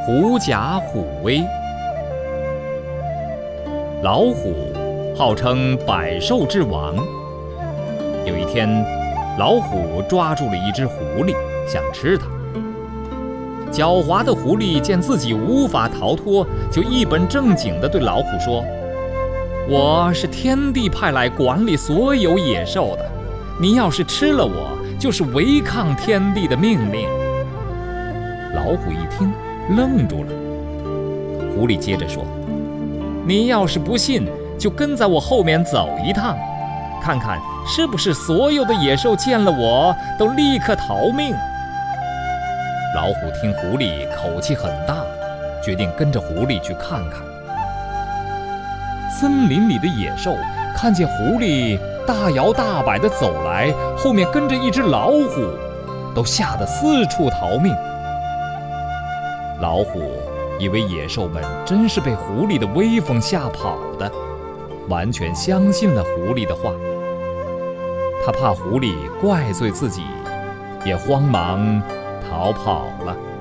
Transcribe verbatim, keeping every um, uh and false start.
狐假虎威。老虎号称百兽之王。有一天，老虎抓住了一只狐狸，想吃它。狡猾的狐狸见自己无法逃脱，就一本正经地对老虎说：“我是天帝派来管理所有野兽的，你要是吃了我，就是违抗天帝的命令。”老虎一听，愣住了。狐狸接着说：“你要是不信，就跟在我后面走一趟，看看是不是所有的野兽见了我都立刻逃命。”老虎听狐狸口气很大，决定跟着狐狸去看看。森林里的野兽看见狐狸大摇大摆地走来，后面跟着一只老虎，都吓得四处逃命。老虎以为野兽们真是被狐狸的威风吓跑的，完全相信了狐狸的话。他怕狐狸怪罪自己，也慌忙逃跑了。